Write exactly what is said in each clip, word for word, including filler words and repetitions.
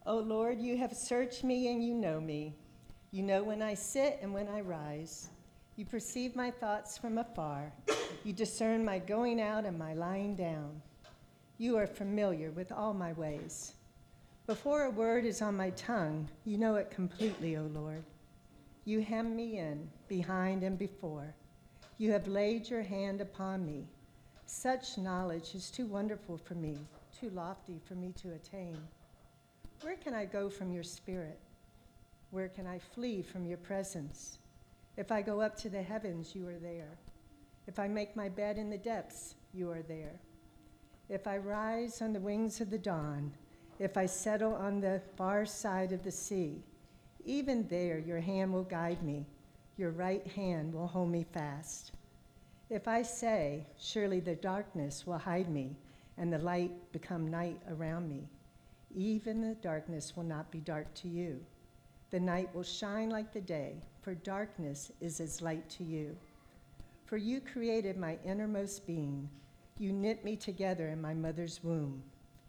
O Lord, you have searched me and you know me. You know when I sit and when I rise. You perceive my thoughts from afar. You discern my going out and my lying down. You are familiar with all my ways. Before a word is on my tongue, you know it completely, O Lord. You hem me in, behind and before. You have laid your hand upon me. Such knowledge is too wonderful for me, too lofty for me to attain. Where can I go from your spirit? Where can I flee from your presence? If I go up to the heavens, you are there. If I make my bed in the depths, you are there. If I rise on the wings of the dawn, if I settle on the far side of the sea, even there your hand will guide me, your right hand will hold me fast. If I say, surely the darkness will hide me, and the light become night around me, even the darkness will not be dark to you. The night will shine like the day, for darkness is as light to you. For you created my innermost being. You knit me together in my mother's womb.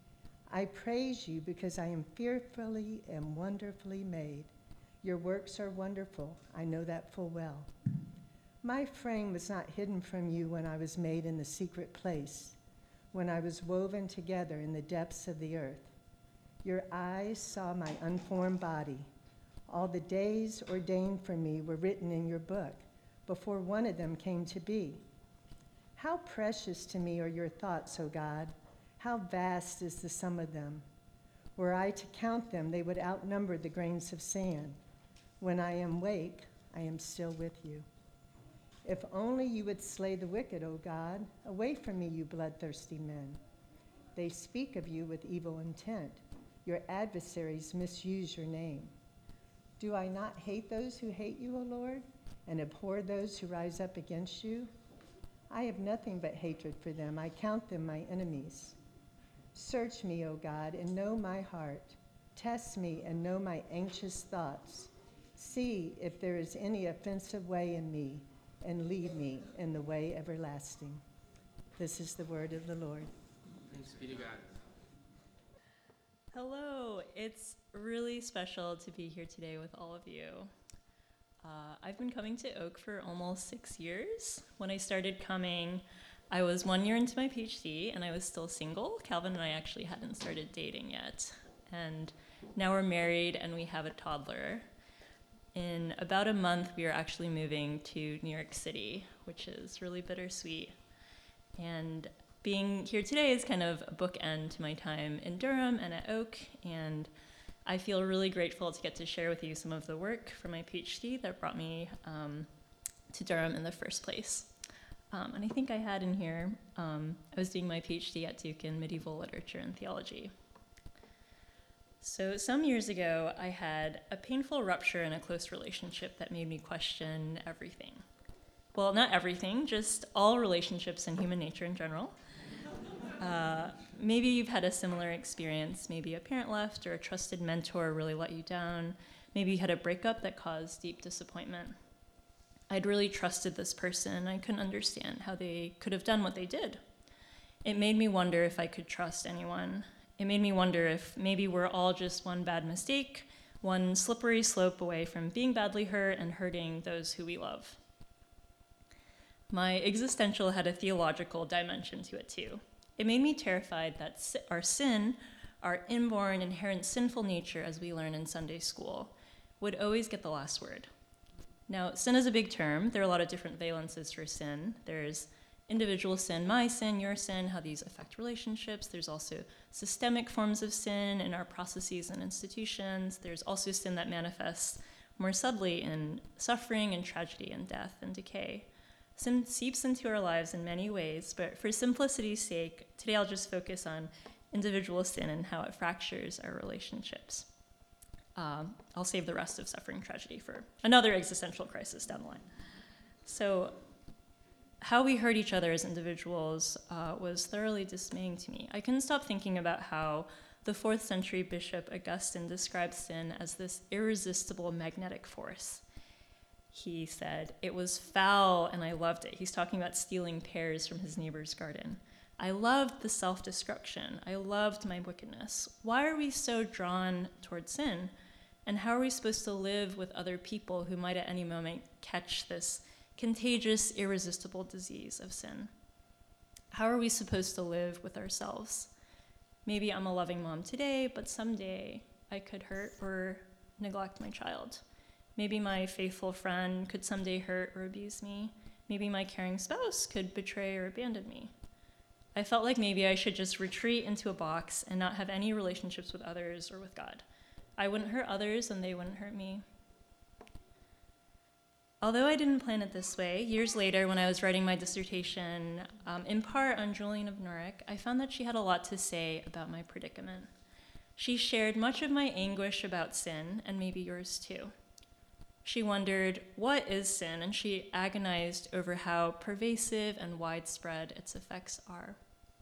I praise you because I am fearfully and wonderfully made. Your works are wonderful. I know that full well. My frame was not hidden from you when I was made in the secret place, when I was woven together in the depths of the earth. Your eyes saw my unformed body. All the days ordained for me were written in your book before one of them came to be. How precious to me are your thoughts, O God. How vast is the sum of them. Were I to count them, they would outnumber the grains of sand. When I am awake, I am still with you. If only you would slay the wicked, O God. Away from me, you bloodthirsty men. They speak of you with evil intent. Your adversaries misuse your name. Do I not hate those who hate you, O Lord, and abhor those who rise up against you? I have nothing but hatred for them. I count them my enemies. Search me, O God, and know my heart. Test me and know my anxious thoughts. See if there is any offensive way in me, and lead me in the way everlasting. This is the word of the Lord. Thanks be to God. Hello, it's really special to be here today with all of you. Uh, I've been coming to Oak for almost six years. When I started coming, I was one year into my PhD and I was still single. Calvin and I actually hadn't started dating yet. And now we're married and we have a toddler. In about a month, we are actually moving to New York City, which is really bittersweet. And being here today is kind of a bookend to my time in Durham and at Oak, and I feel really grateful to get to share with you some of the work from my PhD that brought me um, to Durham in the first place. Um, and I think I had in here, um, I was doing my PhD at Duke in medieval literature and theology. So some years ago, I had a painful rupture in a close relationship that made me question everything. Well, not everything, just all relationships and human nature in general. Uh, maybe you've had a similar experience. Maybe a parent left or a trusted mentor really let you down. Maybe you had a breakup that caused deep disappointment. I'd really trusted this person. I couldn't understand how they could have done what they did. It made me wonder if I could trust anyone. It made me wonder if maybe we're all just one bad mistake, one slippery slope away from being badly hurt and hurting those who we love. My existential had a theological dimension to it too. It made me terrified that our sin, our inborn, inherent sinful nature, as we learn in Sunday school, would always get the last word. Now, sin is a big term. There are a lot of different valences for sin. There's individual sin, my sin, your sin, how these affect relationships. There's also systemic forms of sin in our processes and institutions. There's also sin that manifests more subtly in suffering and tragedy and death and decay. Sin seeps into our lives in many ways, but for simplicity's sake, today I'll just focus on individual sin and how it fractures our relationships. Um, I'll save the rest of suffering and tragedy for another existential crisis down the line. So, how we hurt each other as individuals uh, was thoroughly dismaying to me. I couldn't stop thinking about how the fourth century bishop Augustine described sin as this irresistible magnetic force. He said, it was foul and I loved it. He's talking about stealing pears from his neighbor's garden. I loved the self-destruction. I loved my wickedness. Why are we so drawn towards sin? And how are we supposed to live with other people who might at any moment catch this contagious, irresistible disease of sin? How are we supposed to live with ourselves? Maybe I'm a loving mom today, but someday I could hurt or neglect my child. Maybe my faithful friend could someday hurt or abuse me. Maybe my caring spouse could betray or abandon me. I felt like maybe I should just retreat into a box and not have any relationships with others or with God. I wouldn't hurt others and they wouldn't hurt me. Although I didn't plan it this way, years later when I was writing my dissertation, um, in part on Julian of Norwich, I found that she had a lot to say about my predicament. She shared much of my anguish about sin, and maybe yours too. She wondered, what is sin? And she agonized over how pervasive and widespread its effects are.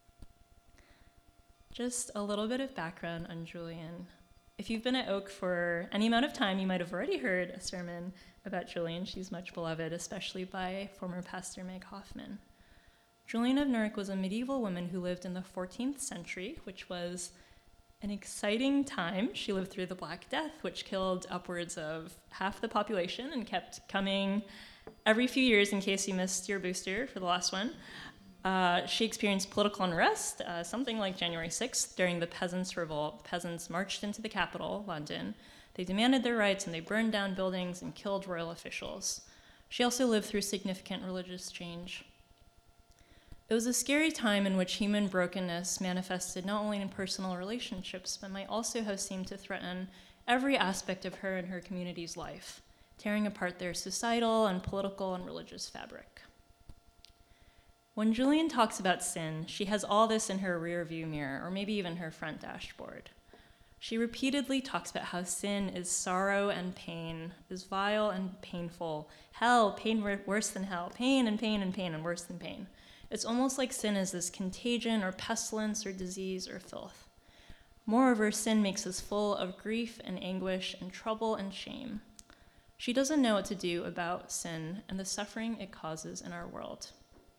Just a little bit of background on Julian. If you've been at Oak for any amount of time, you might have already heard a sermon about Julian. She's much beloved, especially by former pastor Meg Hoffman. Julian of Norwich was a medieval woman who lived in the fourteenth century, which was an exciting time. She lived through the Black Death, which killed upwards of half the population and kept coming every few years in case you missed your booster for the last one. Uh, she experienced political unrest, uh, something like January sixth, during the Peasants' Revolt. Peasants marched into the capital, London. They demanded their rights and they burned down buildings and killed royal officials. She also lived through significant religious change. It was a scary time in which human brokenness manifested not only in personal relationships, but might also have seemed to threaten every aspect of her and her community's life, tearing apart their societal and political and religious fabric. When Julian talks about sin, she has all this in her rearview mirror, or maybe even her front dashboard. She repeatedly talks about how sin is sorrow and pain, is vile and painful, hell, pain worse than hell, pain and pain and pain and worse than pain. It's almost like sin is this contagion or pestilence or disease or filth. Moreover, sin makes us full of grief and anguish and trouble and shame. She doesn't know what to do about sin and the suffering it causes in our world.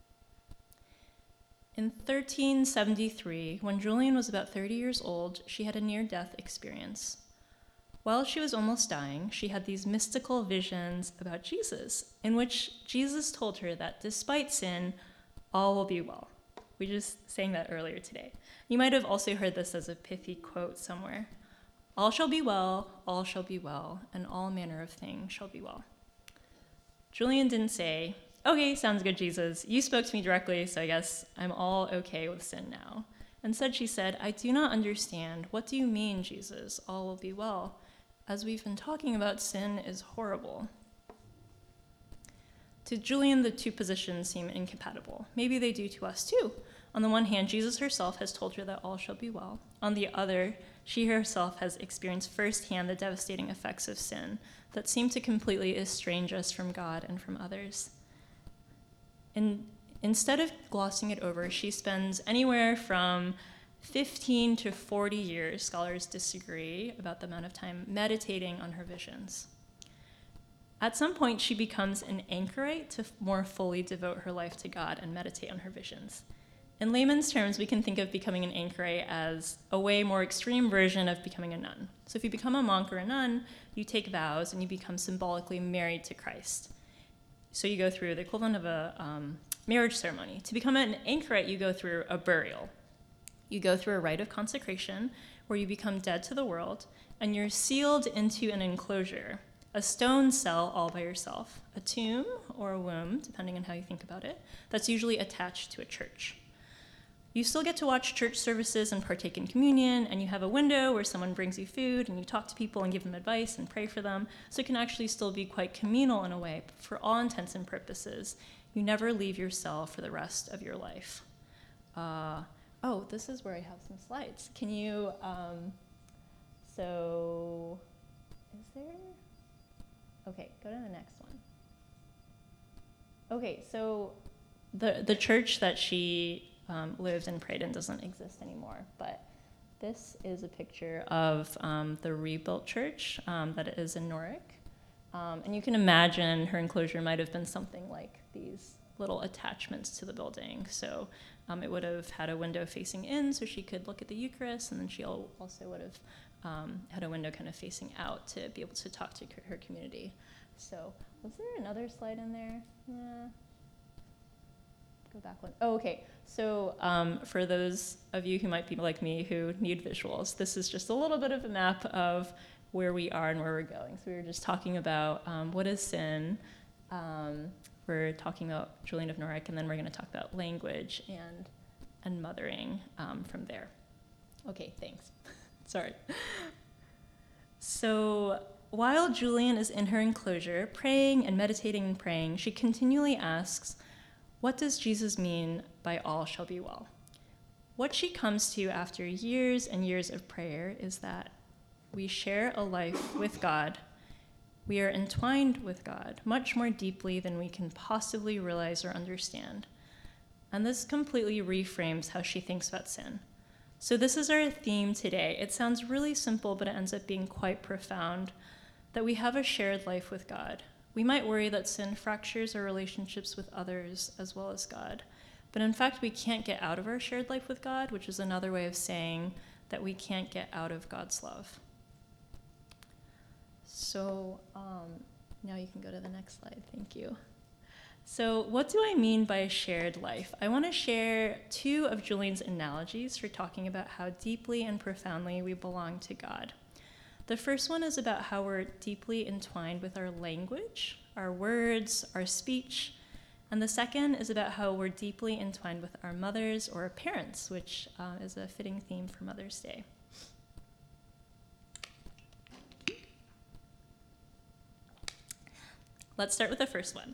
In thirteen seventy-three, when Julian was about thirty years old, she had a near-death experience. While she was almost dying, she had these mystical visions about Jesus, in which Jesus told her that despite sin, all will be well. We just sang that earlier today. You might have also heard this as a pithy quote somewhere. All shall be well, all shall be well, and all manner of things shall be well. Julian didn't say, okay, sounds good, Jesus. You spoke to me directly, so I guess I'm all okay with sin now. Instead, she said, I do not understand. What do you mean, Jesus? All will be well. As we've been talking about, sin is horrible. To Julian, the two positions seem incompatible. Maybe they do to us too. On the one hand, Jesus herself has told her that all shall be well. On the other, she herself has experienced firsthand the devastating effects of sin that seem to completely estrange us from God and from others. In, instead of glossing it over, she spends anywhere from fifteen to forty years, scholars disagree about the amount of time, meditating on her visions. At some point, she becomes an anchorite to more fully devote her life to God and meditate on her visions. In layman's terms, we can think of becoming an anchorite as a way more extreme version of becoming a nun. So if you become a monk or a nun, you take vows and you become symbolically married to Christ. So you go through the equivalent of a um, marriage ceremony. To become an anchorite, you go through a burial. You go through a rite of consecration where you become dead to the world, and you're sealed into an enclosure, a stone cell all by yourself, a tomb or a womb, depending on how you think about it, that's usually attached to a church. You still get to watch church services and partake in communion, and you have a window where someone brings you food, and you talk to people and give them advice and pray for them, so it can actually still be quite communal in a way, but for all intents and purposes, you never leave your cell for the rest of your life. Uh, oh, this is where I have some slides. Can you, um, so, is there? Okay, go to the next one. Okay, so the the church that she um, lived and prayed in doesn't exist anymore, but this is a picture of um, the rebuilt church um, that is in Norwich. Um, and you can imagine her enclosure might have been something like these little attachments to the building. So um, it would have had a window facing in so she could look at the Eucharist, and then she al- also would have um, had a window kind of facing out to be able to talk to c- her community. So was there another slide in there? Yeah. Go back one. Oh, okay. So um, for those of you who might be like me who need visuals, this is just a little bit of a map of where we are and where we're going. So we were just talking about um, what is sin. Um, we're talking about Julian of Norwich, and then we're going to talk about language and and mothering um, from there. Okay, thanks. Sorry. So while Julian is in her enclosure, praying and meditating and praying, she continually asks, what does Jesus mean by all shall be well? What she comes to after years and years of prayer is that we share a life with God. We are entwined with God much more deeply than we can possibly realize or understand. And this completely reframes how she thinks about sin. So this is our theme today. It sounds really simple, but it ends up being quite profound, that we have a shared life with God. We might worry that sin fractures our relationships with others as well as God. But in fact, we can't get out of our shared life with God, which is another way of saying that we can't get out of God's love. So um, now you can go to the next slide. Thank you. So what do I mean by a shared life? I want to share two of Julian's analogies for talking about how deeply and profoundly we belong to God. The first one is about how we're deeply entwined with our language, our words, our speech. And the second is about how we're deeply entwined with our mothers or our parents, which uh, is a fitting theme for Mother's Day. Let's start with the first one.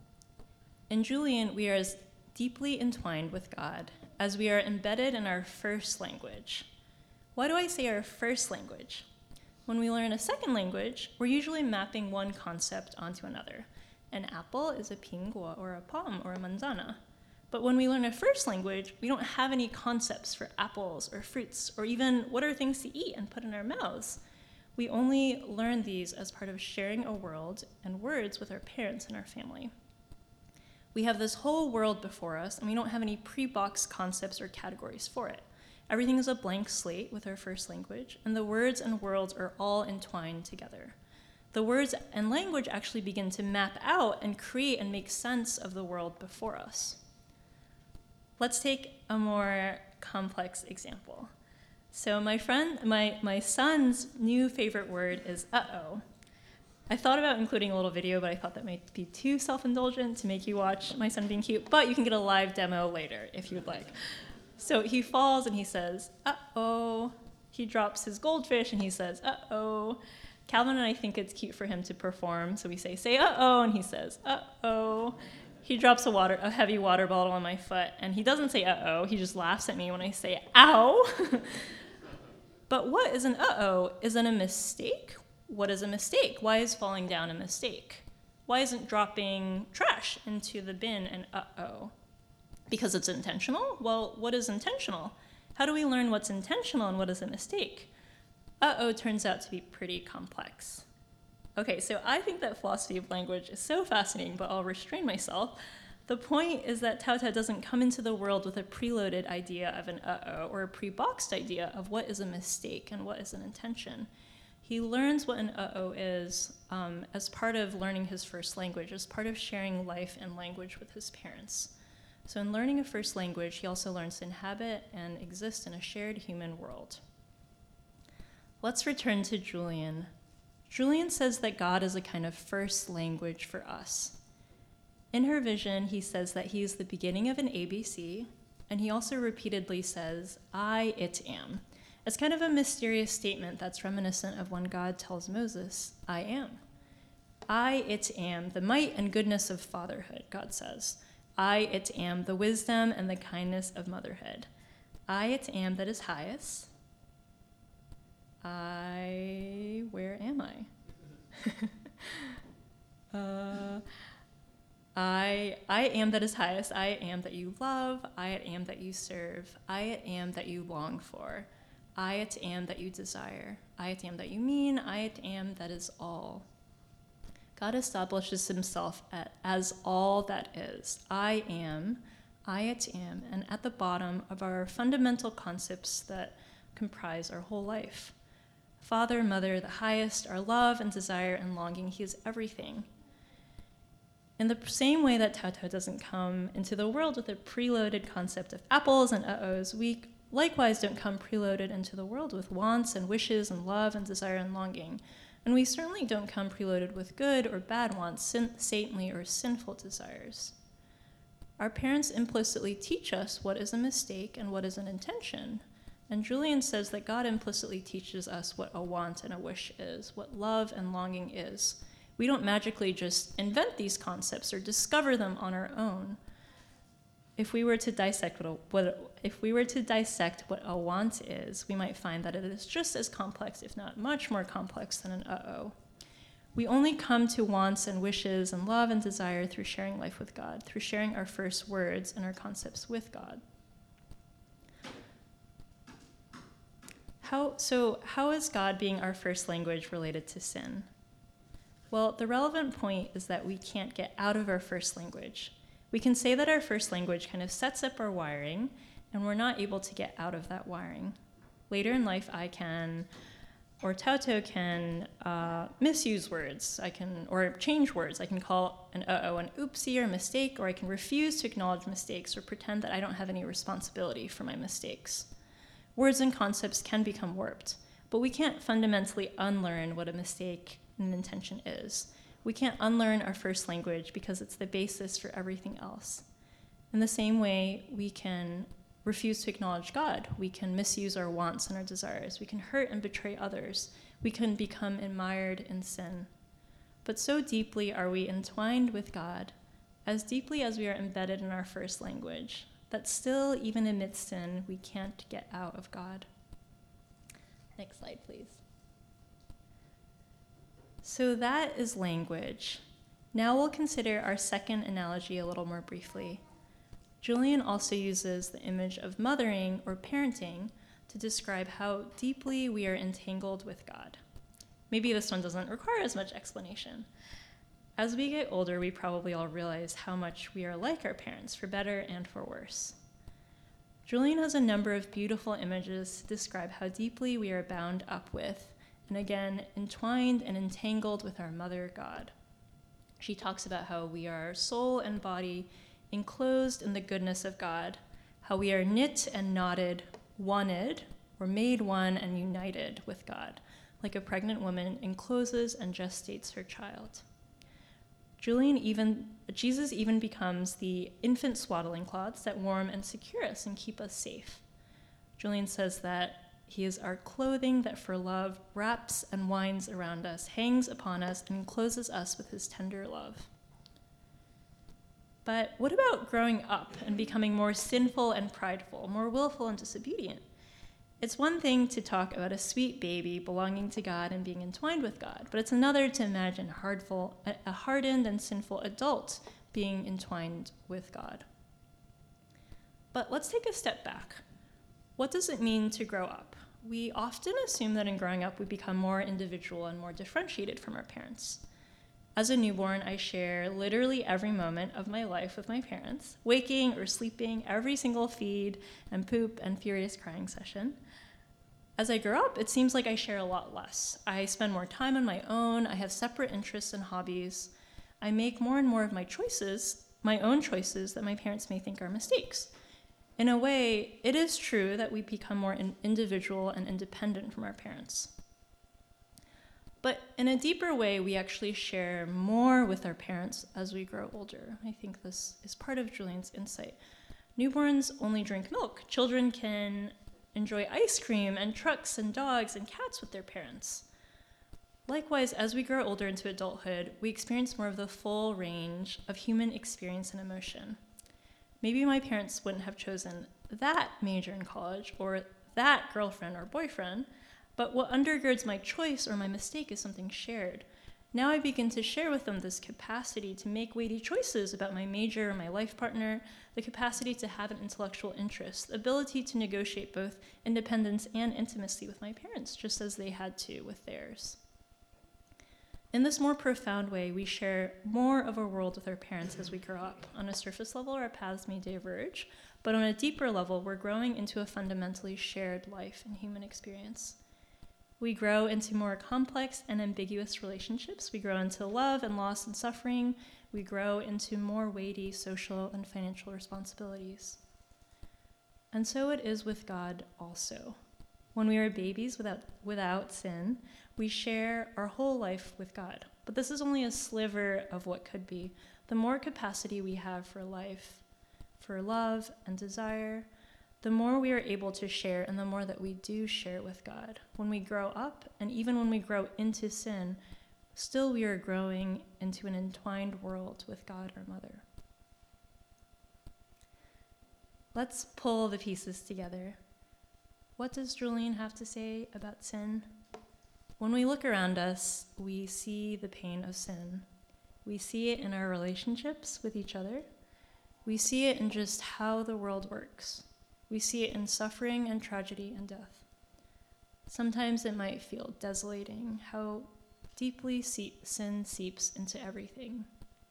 In Julian, we are as deeply entwined with God as we are embedded in our first language. Why do I say our first language? When we learn a second language, we're usually mapping one concept onto another. An apple is a pingua or a palm or a manzana. But when we learn a first language, we don't have any concepts for apples or fruits or even what are things to eat and put in our mouths. We only learn these as part of sharing a world and words with our parents and our family. We have this whole world before us, and we don't have any pre-boxed concepts or categories for it. Everything is a blank slate with our first language, and the words and worlds are all entwined together. The words and language actually begin to map out and create and make sense of the world before us. Let's take a more complex example. So my friend, my, my son's new favorite word is uh-oh. I thought about including a little video, but I thought that might be too self-indulgent to make you watch my son being cute, but you can get a live demo later if you would like. So he falls and he says, uh-oh. He drops his goldfish and he says, uh-oh. Calvin and I think it's cute for him to perform, so we say, say uh-oh, and he says, uh-oh. He drops a water, a heavy water bottle on my foot, and he doesn't say uh-oh, he just laughs at me when I say, ow. But what is an uh-oh? Is it a mistake? What is a mistake? Why is falling down a mistake? Why isn't dropping trash into the bin an uh-oh? Because it's intentional? Well, what is intentional? How do we learn what's intentional and what is a mistake? Uh-oh turns out to be pretty complex. Okay, so I think that philosophy of language is so fascinating, but I'll restrain myself. The point is that Tao Tao doesn't come into the world with a preloaded idea of an uh-oh or a pre-boxed idea of what is a mistake and what is an intention. He learns what an uh-oh is um, as part of learning his first language, as part of sharing life and language with his parents. So in learning a first language, he also learns to inhabit and exist in a shared human world. Let's return to Julian. Julian says that God is a kind of first language for us. In her vision, he says that he is the beginning of an A B C, and he also repeatedly says, I, it am. It's kind of a mysterious statement that's reminiscent of when God tells Moses, I am. I, it am, the might and goodness of fatherhood, God says. I, it am, the wisdom and the kindness of motherhood. I, it am, that is highest. I, where am I? uh, I, I am that is highest. I am that you love. I am that you serve. I am that you long for. I it am that you desire. I it am that you mean. I it am that is all. God establishes himself at, as all that is. I am, I it am, and at the bottom of our fundamental concepts that comprise our whole life. Father, mother, the highest, our love and desire and longing, he is everything. In the same way that Tao Tao doesn't come into the world with a preloaded concept of apples and uh-ohs, we likewise don't come preloaded into the world with wants and wishes and love and desire and longing. And we certainly don't come preloaded with good or bad wants, sin- saintly or sinful desires. Our parents implicitly teach us what is a mistake and what is an intention. And Julian says that God implicitly teaches us what a want and a wish is, what love and longing is. We don't magically just invent these concepts or discover them on our own. If we were to dissect what, a, what if we were to dissect what a want is, we might find that it is just as complex, if not much more complex, than an uh-oh. We only come to wants and wishes and love and desire through sharing life with God, through sharing our first words and our concepts with God. How, so how is God being our first language related to sin? Well, the relevant point is that we can't get out of our first language. We can say that our first language kind of sets up our wiring, and we're not able to get out of that wiring. Later in life, I can, or Tao Tao can uh, misuse words, I can, or change words. I can call an uh-oh an oopsie or a mistake, or I can refuse to acknowledge mistakes or pretend that I don't have any responsibility for my mistakes. Words and concepts can become warped, but we can't fundamentally unlearn what a mistake and an intention is. We can't unlearn our first language because it's the basis for everything else. In the same way, we can refuse to acknowledge God. We can misuse our wants and our desires. We can hurt and betray others. We can become mired in sin. But so deeply are we entwined with God, as deeply as we are embedded in our first language, that still, even amidst sin, we can't get out of God. Next slide, please. So that is language. Now we'll consider our second analogy a little more briefly. Julian also uses the image of mothering or parenting to describe how deeply we are entangled with God. Maybe this one doesn't require as much explanation. As we get older, we probably all realize how much we are like our parents, for better and for worse. Julian has a number of beautiful images to describe how deeply we are bound up with, and again, entwined and entangled with our mother God. She talks about how we are soul and body enclosed in the goodness of God, how we are knit and knotted, wanted, or made one and united with God, like a pregnant woman encloses and gestates her child. Julian even, Jesus even becomes the infant swaddling cloths that warm and secure us and keep us safe. Julian says that he is our clothing that for love wraps and winds around us, hangs upon us, and encloses us with his tender love. But what about growing up and becoming more sinful and prideful, more willful and disobedient? It's one thing to talk about a sweet baby belonging to God and being entwined with God, but it's another to imagine hardful, a hardened and sinful adult being entwined with God. But let's take a step back. What does it mean to grow up? We often assume that in growing up we become more individual and more differentiated from our parents. As a newborn, I share literally every moment of my life with my parents, waking or sleeping, every single feed and poop and furious crying session. As I grow up, it seems like I share a lot less. I spend more time on my own, I have separate interests and hobbies. I make more and more of my choices, my own choices that my parents may think are mistakes. In a way, it is true that we become more in- individual and independent from our parents. But in a deeper way, we actually share more with our parents as we grow older. I think this is part of Julian's insight. Newborns only drink milk. Children can enjoy ice cream and trucks and dogs and cats with their parents. Likewise, as we grow older into adulthood, we experience more of the full range of human experience and emotion. Maybe my parents wouldn't have chosen that major in college or that girlfriend or boyfriend, but what undergirds my choice or my mistake is something shared. Now I begin to share with them this capacity to make weighty choices about my major or my life partner, the capacity to have an intellectual interest, the ability to negotiate both independence and intimacy with my parents, just as they had to with theirs. In this more profound way, we share more of our world with our parents as we grow up. On a surface level, our paths may diverge, but on a deeper level, we're growing into a fundamentally shared life and human experience. We grow into more complex and ambiguous relationships. We grow into love and loss and suffering. We grow into more weighty social and financial responsibilities. And so it is with God also. When we are babies without, without sin, we share our whole life with God. But this is only a sliver of what could be. The more capacity we have for life, for love and desire, the more we are able to share and the more that we do share with God. When we grow up, and even when we grow into sin, still we are growing into an entwined world with God our Mother. Let's pull the pieces together. What does Julian have to say about sin? When we look around us, we see the pain of sin. We see it in our relationships with each other. We see it in just how the world works. We see it in suffering and tragedy and death. Sometimes it might feel desolating how deeply sin seeps into everything.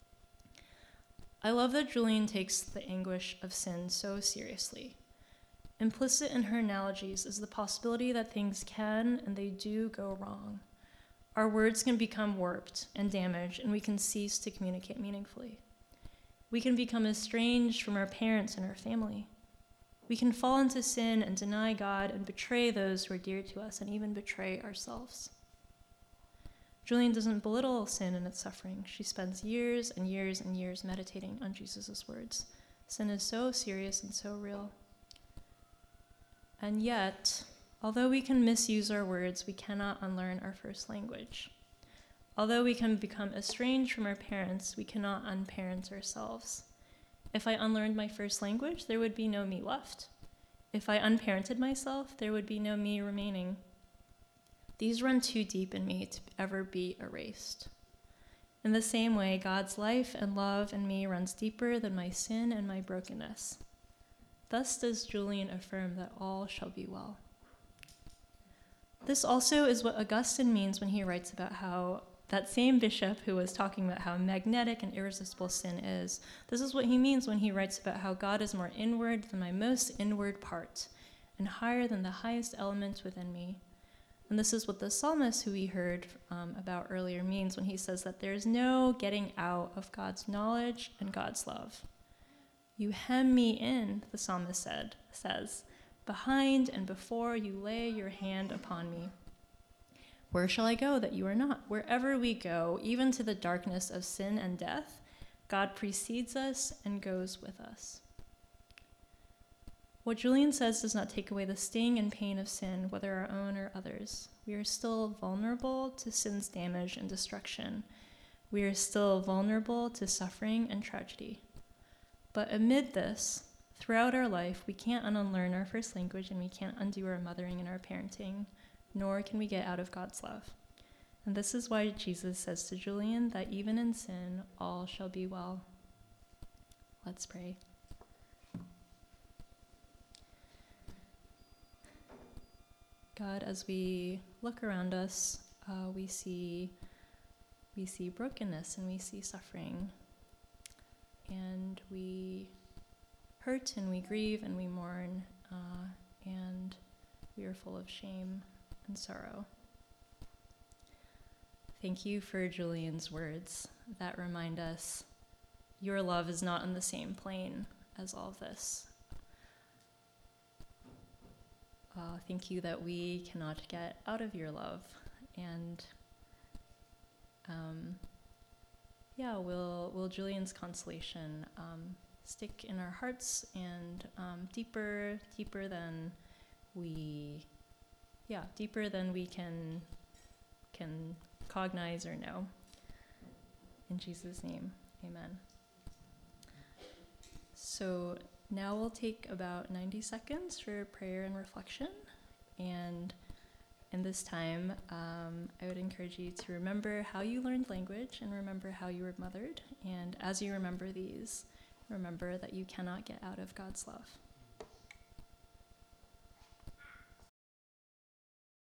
I love that Julian takes the anguish of sin so seriously. Implicit in her analogies is the possibility that things can and they do go wrong. Our words can become warped and damaged, and we can cease to communicate meaningfully. We can become estranged from our parents and our family. We can fall into sin and deny God and betray those who are dear to us and even betray ourselves. Julian doesn't belittle sin and its suffering. She spends years and years and years meditating on Jesus' words. Sin is so serious and so real. And yet, although we can misuse our words, we cannot unlearn our first language. Although we can become estranged from our parents, we cannot unparent ourselves. If I unlearned my first language, there would be no me left. If I unparented myself, there would be no me remaining. These run too deep in me to ever be erased. In the same way, God's life and love in me runs deeper than my sin and my brokenness. Thus does Julian affirm that all shall be well. This also is what Augustine means when he writes about how that same bishop who was talking about how magnetic and irresistible sin is, this is what he means when he writes about how God is more inward than my most inward part, and higher than the highest element within me. And this is what the psalmist who we heard um, about earlier means when he says that there is no getting out of God's knowledge and God's love. You hem me in, the psalmist said, says, behind and before you lay your hand upon me. Where shall I go that you are not? Wherever we go, even to the darkness of sin and death, God precedes us and goes with us. What Julian says does not take away the sting and pain of sin, whether our own or others. We are still vulnerable to sin's damage and destruction. We are still vulnerable to suffering and tragedy. But amid this, throughout our life, we can't unlearn our first language and we can't undo our mothering and our parenting, nor can we get out of God's love. And this is why Jesus says to Julian that even in sin, all shall be well. Let's pray. God, as we look around us, uh, we see we see brokenness and we see suffering. And we hurt and we grieve and we mourn, uh, and we are full of shame and sorrow. Thank you for Julian's words that remind us your love is not on the same plane as all of this. Uh, thank you that we cannot get out of your love, and um, yeah, will will Julian's consolation um, stick in our hearts and um, deeper, deeper than we, yeah, deeper than we can can cognize or know. In Jesus' name, amen. So now we'll take about ninety seconds for prayer and reflection. And in this time, um, I would encourage you to remember how you learned language and remember how you were mothered. And as you remember these, remember that you cannot get out of God's love.